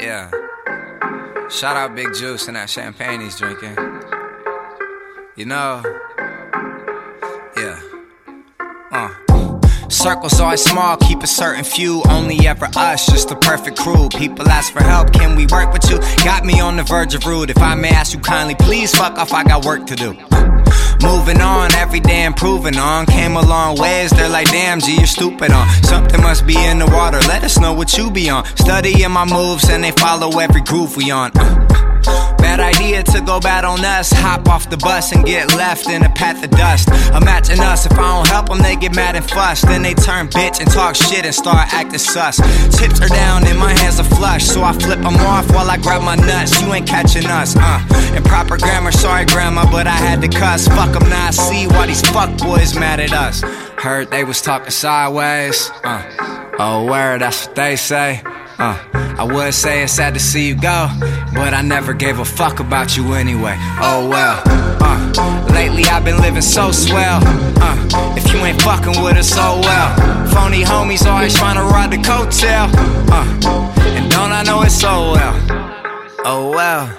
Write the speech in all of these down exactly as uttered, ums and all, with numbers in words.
Yeah. Shout out Big Juice and that champagne he's drinking. You know. Yeah. Uh. Circles always small, keep a certain few. Only ever us, just the perfect crew. People ask for help, can we work with you? Got me on the verge of rude. If I may ask you kindly, please fuck off, I got work to do. Moving on, every day improving on. Came a long ways, they're like, damn G, you're stupid on. Something must be in the water, let us know what you be on. Studying my moves and they follow every groove we on. uh. Bad idea to go bad on us. Hop off the bus and get left in a path of dust. Imagine us, if I don't help them, they get mad and fuss. Then they turn bitch and talk shit and start acting sus. Chips are down and my hands are flush, so I flip them off while I grab my nuts. You ain't catching us, uh improper grammar, sorry grandma, but I had to cuss. Fuck them, now I see why these fuckboys mad at us. Heard they was talking sideways, uh oh word, that's what they say. Uh, I would say it's sad to see you go, but I never gave a fuck about you anyway. Oh well. Uh, lately I've been living so swell. Uh, if you ain't fucking with us, oh well. Phony homies always trying to ride the coattail. Uh, and don't I know it so well. Oh well.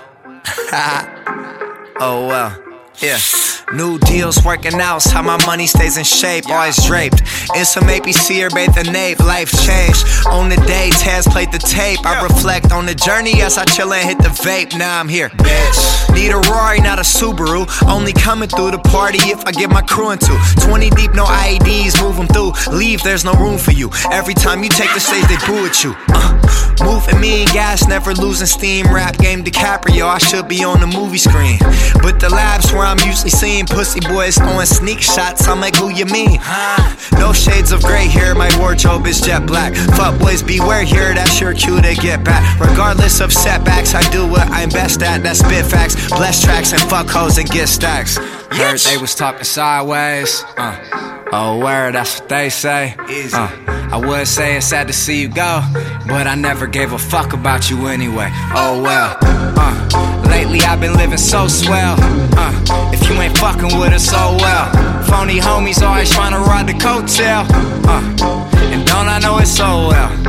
Oh well. Yeah. New deals working out, how my money stays in shape, always draped in some A B C or bathe the nape. Life changed on the day, Taz played the tape. I reflect on the journey as I chill and hit the vape. Now I'm here, bitch. Need a Rari, not a Subaru. Only coming through the party if I get my crew into. Twenty deep, no I E Ds, move them through. Leave, there's no room for you. Every time you take the stage, they boo at you. uh, Moving mean gas, never losing steam. Rap game DiCaprio, I should be on the movie screen, but the labs where I'm usually seen. Pussy boys throwing sneak shots, I'm like, who you mean? Huh? No shades of gray here, my wardrobe is jet black. Fuck boys beware here, that's your cue to get back. Regardless of setbacks, I do what I'm best at. That's spit facts, bless tracks and fuck hoes and get stacks. Heard they was talking sideways. Uh, oh word, that's what they say. Uh, I would say it's sad to see you go, but I never gave a fuck about you anyway. Oh well. Uh, lately I've been living so swell. Uh, if you ain't fucking with us, oh well. Phony homies always trying to ride the coattail. Uh, and don't I know it so well.